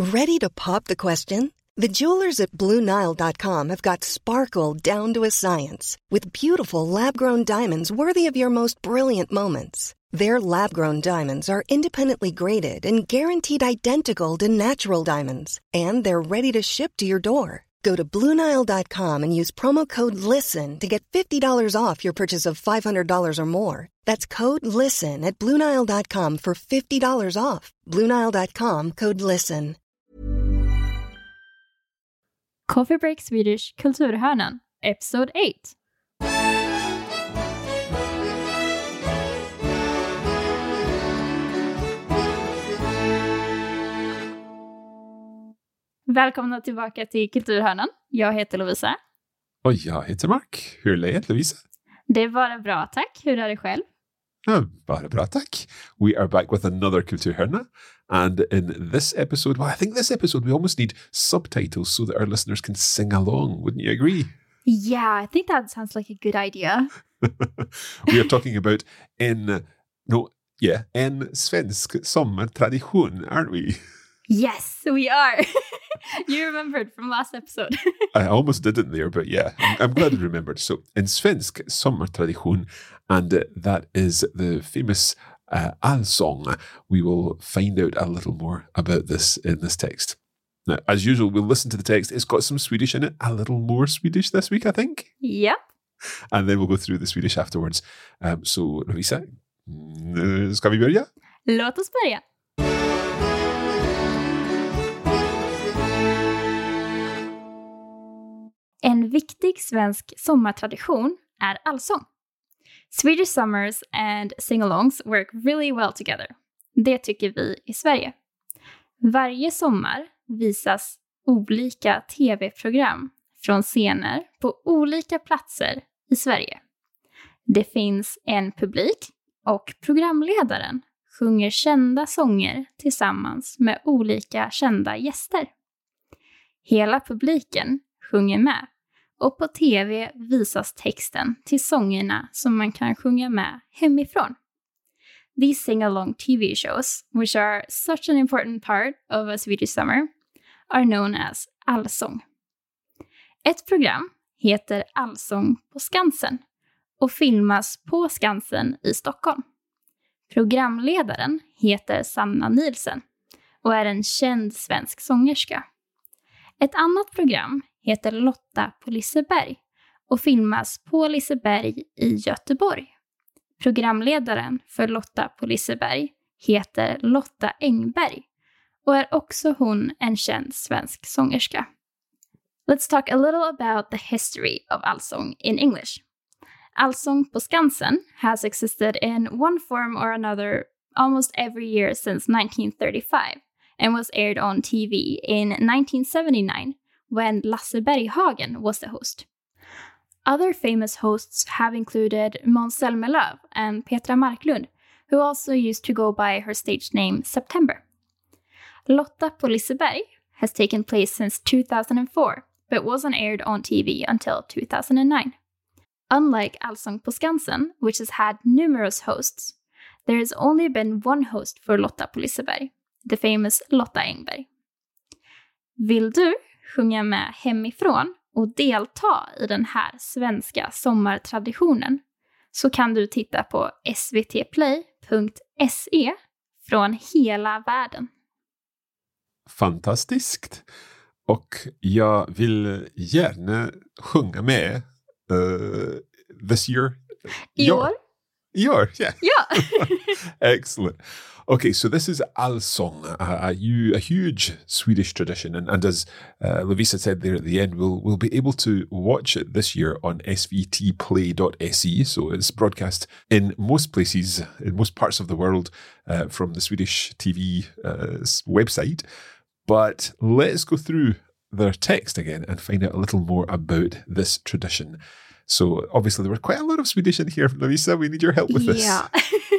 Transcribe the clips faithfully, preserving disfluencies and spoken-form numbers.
Ready to pop the question? The jewelers at Blue Nile dot com have got sparkle down to a science with beautiful lab-grown diamonds worthy of your most brilliant moments. Their lab-grown diamonds are independently graded and guaranteed identical to natural diamonds, and they're ready to ship to your door. Go to Blue Nile dot com and use promo code LISTEN to get fifty dollars off your purchase of five hundred dollars or more. That's code LISTEN at Blue Nile dot com for fifty dollars off. Blue Nile dot com, code LISTEN. Coffee Break Swedish Kulturhörnan, Episode eight. Välkomna tillbaka till Kulturhörnan. Jag heter Lovisa. Och jag heter Mark. Hur är läget, Lovisa? Det är bara bra, tack. Hur är det själv? Oh, bara bra, tack. We are back with another Kulturhörna. And in this episode, well, I think this episode, we almost need subtitles so that our listeners can sing along. Wouldn't you agree? Yeah, I think that sounds like a good idea. We are talking about en, no, yeah, en svensk sommartradition, aren't we? Yes, we are. You remembered from last episode. I almost didn't there, but yeah, I'm, I'm glad I remembered. So, en svensk sommartradition, and uh, that is the famous uh, allsång. We will find out a little more about this in this text. Now, as usual, we'll listen to the text. It's got some Swedish in it, a little more Swedish this week, I think. Yep. And then we'll go through the Swedish afterwards. Um, so, Lovisa, ska vi börja? Låt oss börja. En viktig svensk sommartradition är allsång. Swedish summers and sing-alongs work really well together. Det tycker vi i Sverige. Varje sommar visas olika tv-program från scener på olika platser i Sverige. Det finns en publik och programledaren sjunger kända sånger tillsammans med olika kända gäster. Hela publiken sjunger med, och på tv visas texten till sångerna som man kan sjunga med hemifrån. These sing-along T V shows, which are such an important part of a Swedish summer, are known as allsång. Ett program heter Allsång på Skansen och filmas på Skansen i Stockholm. Programledaren heter Sanna Nielsen och är en känd svensk sångerska. Ett annat program heter Lotta på Liseberg och filmas på Liseberg i Göteborg. Programledaren för Lotta på Liseberg heter Lotta Engberg och är också hon en känd svensk sångerska. Let's talk a little about the history of allsång in English. Allsång på Skansen has existed in one form or another almost every year since nineteen thirty-five and was aired on T V in nineteen seventy-nine when Lasse Berghagen was the host. Other famous hosts have included Måns Zelmerlöw and Petra Marklund, who also used to go by her stage name September. Lotta på Liseberg has taken place since two thousand four, but wasn't aired on T V until two thousand nine. Unlike Allsång på Skansen, which has had numerous hosts, there has only been one host for Lotta på Liseberg, the famous Lotta Engberg. Vill du sjunga med hemifrån och delta i den här svenska sommartraditionen, så kan du titta på s v t play punkt se från hela världen. Fantastiskt. Och jag vill gärna sjunga med uh, this year. I år? I år, yeah. Ja. Excellent. Okay, so this is allsång, a, a, a huge Swedish tradition, and, and as uh, Lovisa said there at the end, we'll we'll be able to watch it this year on s v t play dot s e. So it's broadcast in most places, in most parts of the world, uh, from the Swedish T V uh, website. But let's go through their text again and find out a little more about this tradition. So obviously there were quite a lot of Swedish in here, Lovisa. We need your help with this. Yeah.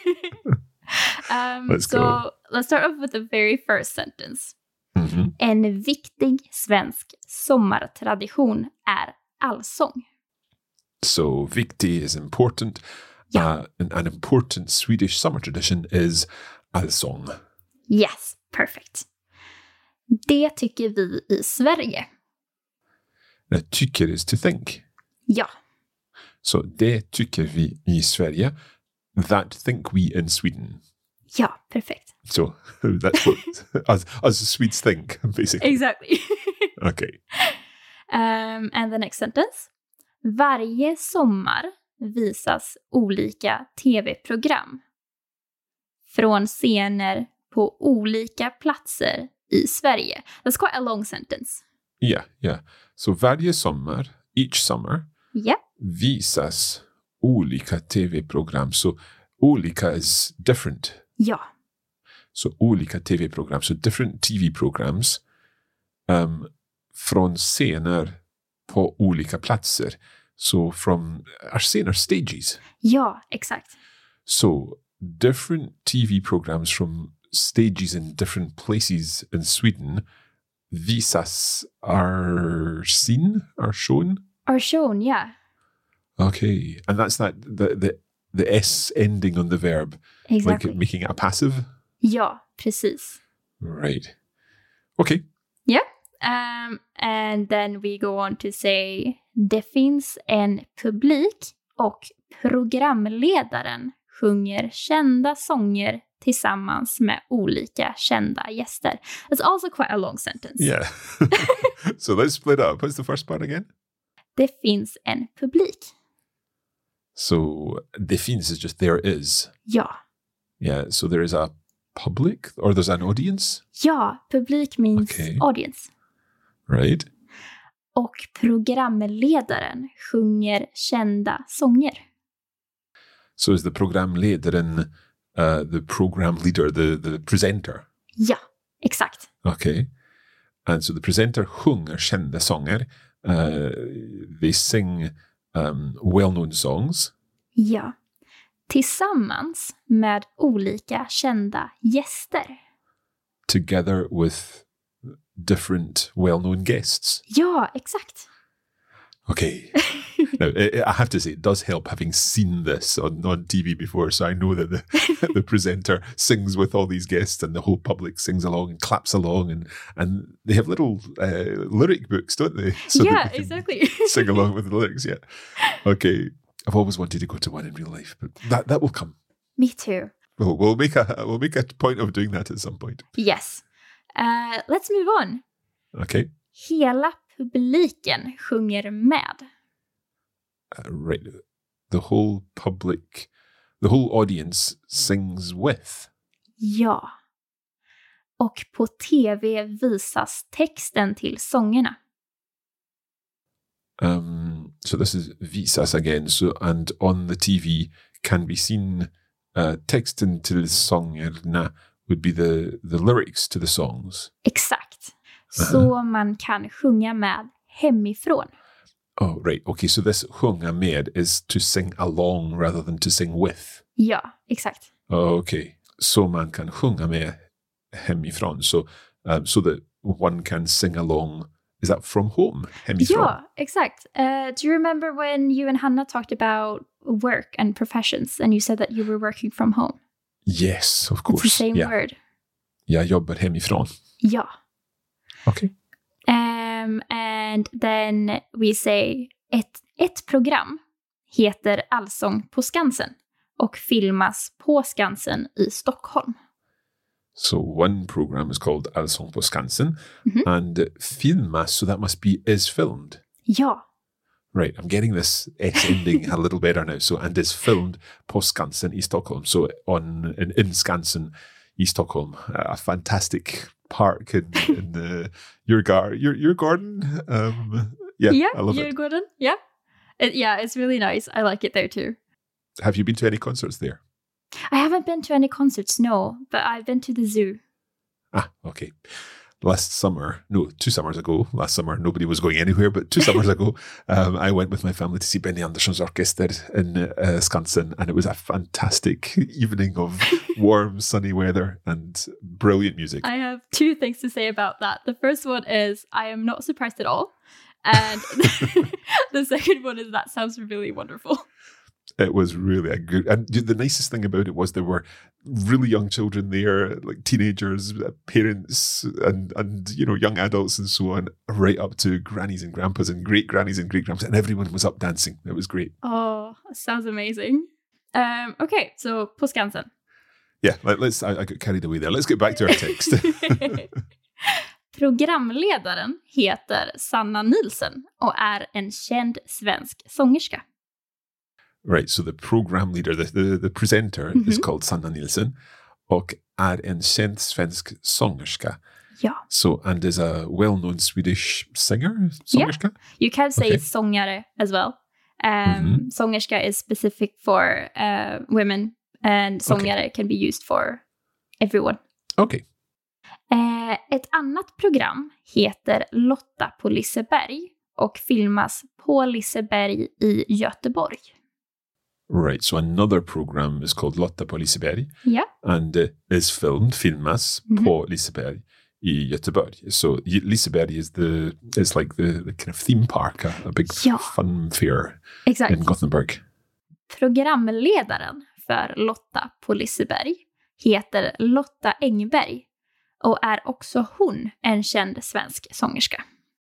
um, let's so go. Let's start off with the very first sentence. Mm-hmm. En viktig svensk sommartradition är allsång. So viktig is important. Yeah. Uh, an, an important Swedish summer tradition is allsång. Yes, perfect. Det tycker vi i Sverige. Now, tycker is to think. Ja, So, det tycker vi i Sverige. That think we in Sweden. ja, perfekt. So, that's what us, us Swedes think, basically. Exactly. Okay. um, and the next sentence. Varje sommar visas olika tv-program från scener på olika platser i Sverige. That's quite a long sentence. Yeah, yeah. So, varje sommar, each summer, Yep. visas olika tv-program. So, olika is different. Ja, So, olika tv-program. So, different T V-programs um, från scener på olika platser. So, from our scener stages. ja, exakt. So, different T V programs from stages in different places in Sweden visas are seen, are shown. Are shown, yeah. Okay. And that's that, the, the, the S ending on the verb, Exactly. like making it a passive. Ja, precis. Right. Okay. Yeah. Um, and then we go on to say det finns en publik och programledaren sjunger kända sånger tillsammans med olika kända gäster. That's also quite a long sentence. Yeah. So let's split up. What's the first part again? Det finns en publik. So det finns is just there is. Ja. Yeah. So there is a public or there's an audience. Ja, publik means Okay. audience. Right. Och programledaren sjunger kända sånger. So is the programledaren uh, the program leader, the, the presenter? Ja, exakt. Okay. And so the presenter sjunger kända sånger. Uh, they sing um, well-known songs. Ja. Tillsammans med olika kända gäster. Together with different well-known guests. Ja, exakt. Okay. Now, I I have to say, it does help having seen this on, on T V before, so I know that the, the presenter sings with all these guests and the whole public sings along and claps along, and, and they have little uh, lyric books, don't they? So that yeah, they can exactly. sing along with the lyrics, yeah. Okay. I've always wanted to go to one in real life, but that, that will come. Me too. We'll, we'll, make a, we'll make a point of doing that at some point. Yes. Uh, let's move on. Okay. Hela publiken sjunger med. Uh, right. The whole public, the whole audience sings with. Ja. Och på tv visas texten till sångerna. Um, so this is visas again. So and on the T V can be seen uh, texten till sångerna would be the, the lyrics to the songs. Exakt. Så man kan sjunga med hemifrån. Oh, right. Okay, so this sjunga med is to sing along rather than to sing with. Ja, exakt. Oh, okay. Så man kan sjunga med hemifrån. So, um, so that one can sing along. Is that from home? Hemifrån? Ja, exakt. Uh, do you remember when you and Hannah talked about work and professions and you said that you were working from home? Yes, of course. It's the same yeah. word. Jag jobbar hemifrån. Ja. Okay. Um, and then we say ett, ett program heter Allsång på Skansen och filmas på Skansen i Stockholm. So one program is called Allsång på Skansen Mm-hmm. and filmas, so that must be is filmed. Ja, Right, I'm getting this S ending a little better now. So, and is filmed på Skansen i Stockholm. So on in, in Skansen i Stockholm, a fantastic park in, in the your gar your your garden. Um, yeah, yeah, I love you're it. good. Yeah, it, yeah, it's really nice. I like it there too. Have you been to any concerts there? I haven't been to any concerts, no, but I've been to the zoo. Ah, okay. Last summer, no, two summers ago, last summer, nobody was going anywhere, but two summers ago, um, I went with my family to see Benny Andersson's orchestra in uh, Skansen, and it was a fantastic evening of warm, sunny weather and brilliant music. I have two things to say about that. The first one is I am not surprised at all. And the second one is that sounds really wonderful. It was really a good, and the nicest thing about it was there were really young children there, like teenagers, parents, and and you know young adults and so on, right up to grannies and grandpas and great grannies and great grandpas, and everyone was up dancing. It was great. Oh, sounds amazing. Um, okay, so på Skansen. Yeah, let, let's. I, I got carried away there. Let's get back to our text. Programledaren heter Sanna Nielsen och är en känd svensk sångerska. Right, so the program leader, the, the, the presenter mm-hmm. is called Sanna Nielsen och är en känd svensk sångerska. Ja. So, and is a well-known Swedish singer, sångerska? Yeah. You can say okay. sångare as well. Um, mm-hmm. Sångerska is specific for uh, women and sångare okay. can be used for everyone. Okay. Uh, ett annat program heter Lotta på Liseberg och filmas på Liseberg i Göteborg. Right, so another program is called Lotta på Liseberg. Yeah. And uh, is filmed, filmas mm-hmm. på Liseberg i Göteborg. So Liseberg is the is like the, the kind of theme park, a, a big ja. fun fair Exakt. in Gothenburg. Programledaren för Lotta på Liseberg heter Lotta Engberg och är också hon en känd svensk sångerska.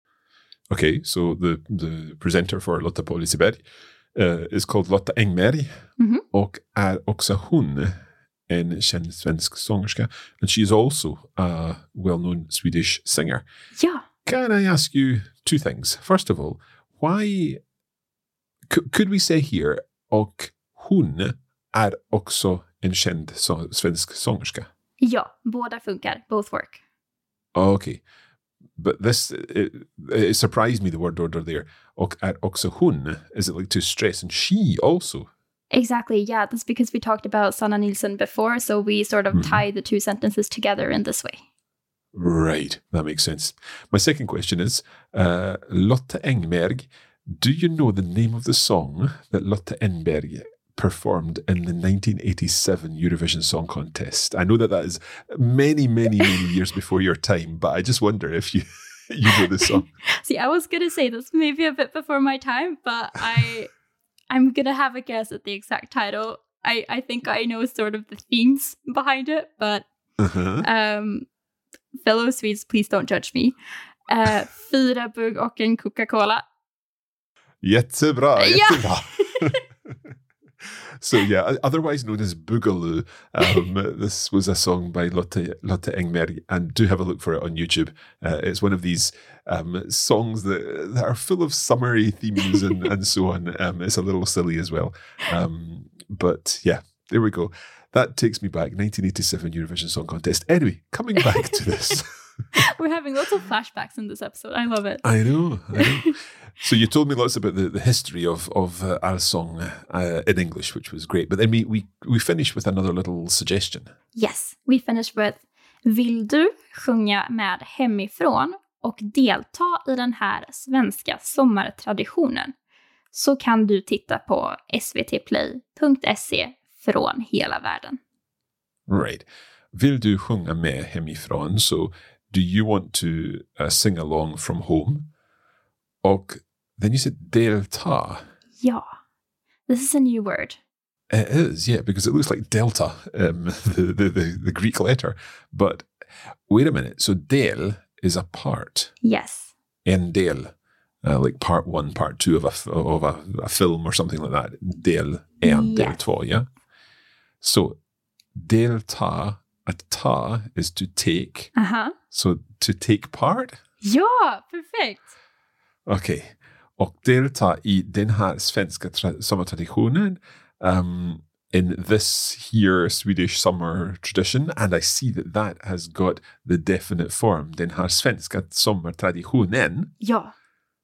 Okay, so the, the presenter for Lotta på Liseberg Uh, is called Lotta Engberg mm-hmm. och är också hon en känd svensk sångerska. And she is also a well-known Swedish singer. Ja. Can I ask you two things? First of all, why c- could we say here och hon är också en känd så- svensk sångerska? Ja, båda funkar. Both work. Okay. But this, it, it surprised me, the word order there. Och är också hon, is it like to stress? And she also? Exactly, yeah. That's because we talked about Sanna Nielsen before, so we sort of mm. tie the two sentences together in this way. Right, that makes sense. My second question is, uh, Lotta Engberg, do you know the name of the song that Lotta Engberg performed in the nineteen eighty-seven Eurovision Song Contest? I know that that is many, many, many years before your time, but I just wonder if you you know the song. See, I was going to say this maybe a bit before my time, but I, I'm going to have a guess at the exact title. I, I think I know sort of the themes behind it, but uh-huh. um, fellow Swedes, please don't judge me. Uh, Fyra bugg och en Coca-Cola. Jättebra, jättebra. So yeah, otherwise known as Boogaloo, um, this was a song by Lotta, Lotta Engberg, and do have a look for it on YouTube. Uh, it's one of these um, songs that, that are full of summery themes and, and so on. Um, it's a little silly as well. Um, but yeah, there we go. That takes me back, nineteen eighty-seven Eurovision Song Contest. Anyway, coming back to this. We're having lots of flashbacks in this episode. I love it. I know, I know. So you told me lots about the, the history of, of uh, Allsång uh, in English, which was great. But then we, we, we finished with another little suggestion. Yes, we finished with Vill du sjunga med hemifrån och delta i den här svenska sommartraditionen, så kan du titta på svtplay punkt se från hela världen. Right. Vill du sjunga med hemifrån? So do you want to uh, sing along from home? Och then you said delta. Ja. This is a new word. It is, yeah, because it looks like delta, um, the, the, the, the Greek letter. But wait a minute. So del is a part. Yes. En del. Uh, like part one, part two of a, of a, a film or something like that. Del en, yes. Del två, yeah? So delta, at ta is to take. Uh-huh. So to take part? Ja, perfekt. Okej. Okay. Och delta i den här svenska tra- sommartraditionen um, in this here Swedish summer tradition. And I see that that has got the definite form. Den här svenska sommartraditionen. Ja.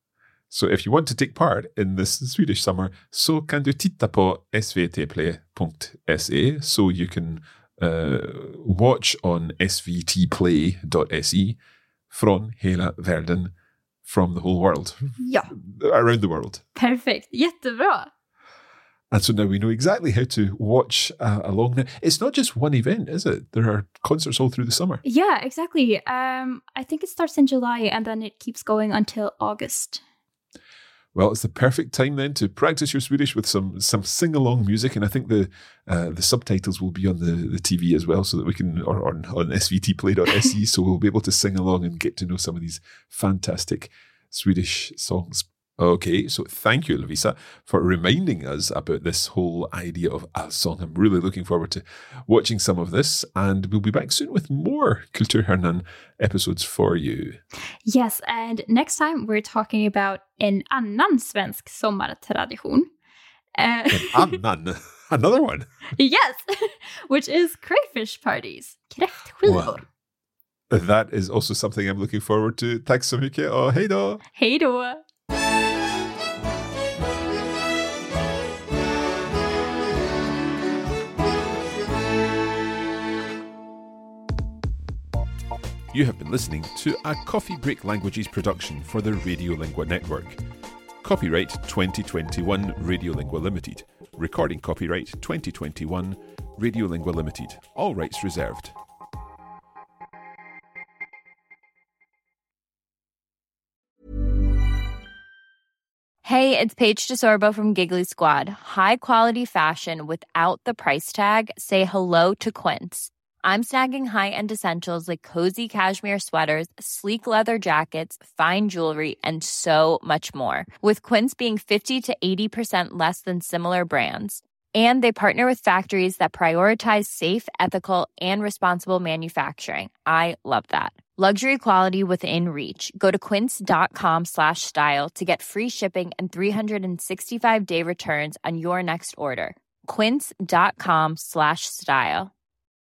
So if you want to take part in this Swedish summer, så kan du titta på svtplay punkt se, so you can uh, watch on svtplay dot se från hela världen, from the whole world. Ja. Around the world. Perfect. Jättebra. And so now we know exactly how to watch uh, along. Now, it's not just one event, is it? There are concerts all through the summer. Yeah, exactly. Um, I think it starts in July and then it keeps going until August. Well, it's the perfect time then to practice your Swedish with some some sing-along music, and I think the uh, the subtitles will be on the, the T V as well, so that we can, or on, on S V T play dot S E, so we'll be able to sing along and get to know some of these fantastic Swedish songs. Okay, so thank you, Lovisa, for reminding us about this whole idea of allsång. I'm really looking forward to watching some of this, and we'll be back soon with more Kulturhörnan episodes for you. Yes, and next time we're talking about en annan svensk sommartradition. Uh, En annan? Another one? Yes, which is crayfish parties. Kräftskivor. Wow. That is also something I'm looking forward to. Tack så mycket och hej då! Hej då! You have been listening to a Coffee Break Languages production for the Radiolingua Network. Copyright twenty twenty-one Radiolingua Limited. Recording copyright twenty twenty-one Radiolingua Limited. All rights reserved. Hey, it's Paige DeSorbo from Giggly Squad. High quality fashion without the price tag. Say hello to Quince. I'm snagging high-end essentials like cozy cashmere sweaters, sleek leather jackets, fine jewelry, and so much more. With Quince being fifty to eighty percent less than similar brands. And they partner with factories that prioritize safe, ethical, and responsible manufacturing. I love that. Luxury quality within reach. Go to quince.com slash style to get free shipping and three sixty-five day returns on your next order. Quince.com slash style.